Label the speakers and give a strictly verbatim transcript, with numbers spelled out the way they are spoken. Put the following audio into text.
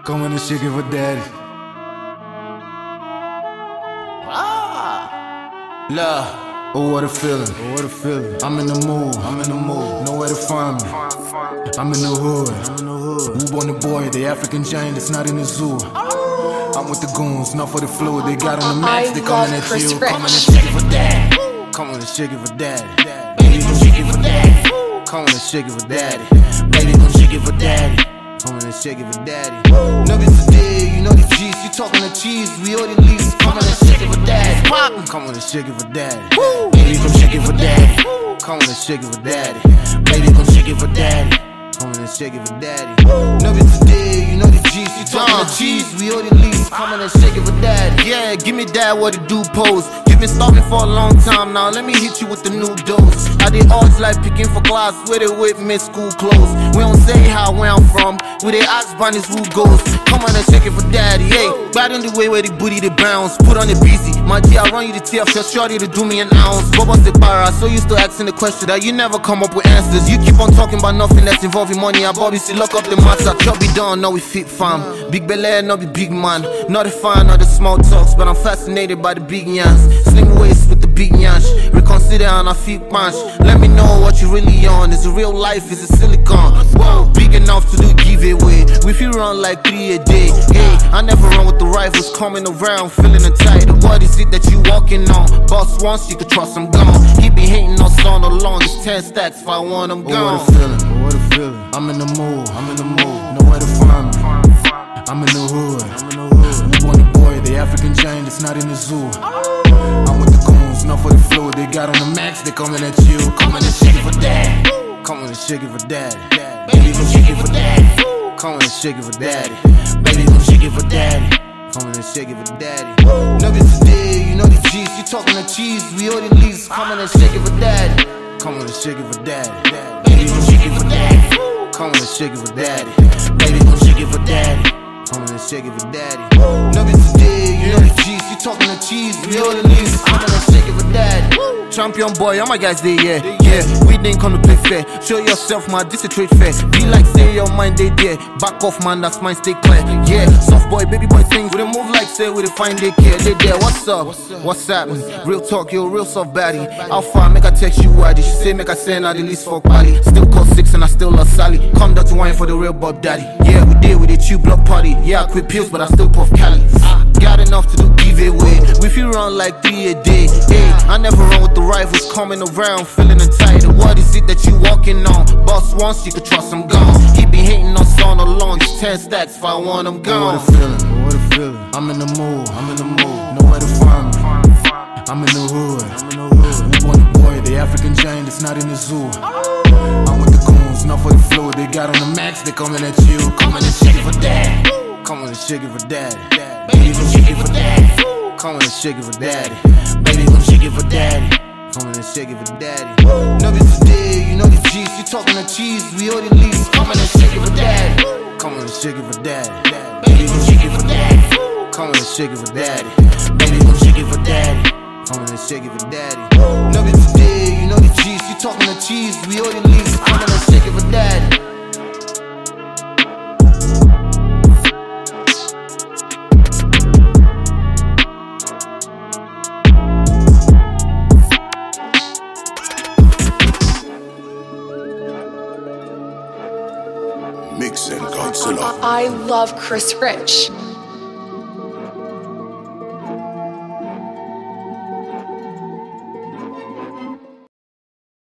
Speaker 1: Coming and shaking for daddy.
Speaker 2: Ah,
Speaker 1: love. Oh, what a feeling. Oh, what a feeling. I'm in the mood. I'm in the mood. Nowhere to find me. I'm in the hood. I'm in the hood. Who on the boy? The African giant. It's not in the zoo. I'm with the goons, not for the fluid. They got on the max. They coming at you. Coming and shaking for daddy. Coming and shaking for daddy. Baby, gon' shake it for daddy. Coming and shaking for daddy. Baby, gon' shake it for daddy. Coming and shaking for daddy. Nuggets today, you know the G's. You talking the cheese, we all the leaves. Coming and shaking for daddy. Coming and shaking for daddy. Baby, gon' shake it for daddy. Coming and shaking for daddy. Baby, gon' shake it for daddy. Coming and shaking for daddy. Nuggets today, you know the G's. You talking the cheese, we all the leaves. Coming and shaking for daddy. Yeah, give me that what it do pose. You've been starving for a long time now. Let me hit you with the new dose. I did odds like picking for class with it with mid school clothes. We don't say how where I'm from. We they ask bunnies who goes. Come on and shake it for daddy. Hey, bad in the way where the booty they bounce. Put on the B C. My G, I run you the T F. Just shorty to do me an ounce. Bubbles the bar. So used to asking the question that you never come up with answers. You keep on talking about nothing that's involving money. I Bobby see lock up the matter. Job be done, now we fit fam. Big belly, not be big man. Not a fan of the small talks, but I'm fascinated by the big yans. Slim waist with the big yansh. Reconsider on a feet punch. Let me know what you really on. Is it real life? Is it silicon? Whoa, big enough to do giveaway. We feel run like three a day. Hey, I never run with the rifles coming around, feeling entitled. What is it that you walking on? Boss once, you can trust I'm gone. He be hating us on along. It's ten stacks if I want him gone. Oh, what a feeling. Oh, what a feeling. I'm in the mood. I'm in the mood. Nowhere to find me. I'm in the hood. I'm in the hood. Who on the boy? The African giant. It's not in the zoo. I'm with the goons, not for the fluid. They got on the max. They coming at you. Coming and shaking for daddy. Coming and shaking for daddy. Baby, gon' shake it for daddy. Coming and shaking for daddy. Baby, gon' shake it for daddy. Coming and shaking for daddy. Nuggets today, you know the G's. You talking the cheese, we all the leaves. Coming and shaking for daddy. Coming and shaking for daddy. Baby, gon' shake it for daddy. Coming and shaking for daddy. Baby, gon' shake it for daddy. Coming and shaking for daddy. Nuggets today, you know the G's. You talking the cheese, we all the leaves. Coming and shaking for daddy. Champion boy, all my guys there, yeah, yeah. We didn't come to play fair. Show yourself, man, this a trade fair. Be like, say your mind, they there. Back off, man, that's mine, stay clear. Yeah, soft boy, baby boy things. We don't move like say, we don't find they care. They there, what's up? What's happening? Real talk, yo, real soft baddie. How far, make I text you, why did she say, make I send out the least fuck body? Still call six and I still love Sally. Come down to wine for the real Bob Daddy. Yeah, we did with it, you block party. Yeah, I quit pills, but I still puff Cali. Got enough to do giveaway. We feel run like three a day. Hey, I never run with the rifles coming around, feeling entitled. What is it that you walking on? Boss once, you can trust I'm gone. He be hating us on along. It's ten stacks if I want him gone. Oh, what a feeling. Oh, what a feeling. I'm in the mood. I'm in the mood. Nowhere to find me. I'm in the hood. I'm in the hood. Who on the boy? The African giant. It's not in the zoo. I'm with the goons, not for the fluid. They got on the max. They coming at you. Coming and shaking for daddy. Coming and shaking for daddy. Baby, gon' shake it for daddy. Coming and shaking for daddy. Baby, gon' shake it for daddy. Coming and shaking for daddy. Nuggets today, you know the G's. You talking the cheese, we all the leaves. Coming and shaking for daddy. Coming and shaking for daddy. Baby, gon' shake it for daddy. Coming and shaking for daddy. Baby, gon' shake it for daddy. Coming and shaking for daddy. Nuggets today, you know the G's. You talking the cheese, we all the leaves. Coming and shaking for daddy.
Speaker 3: Mix and Godzilla.
Speaker 4: I love Chris Rich.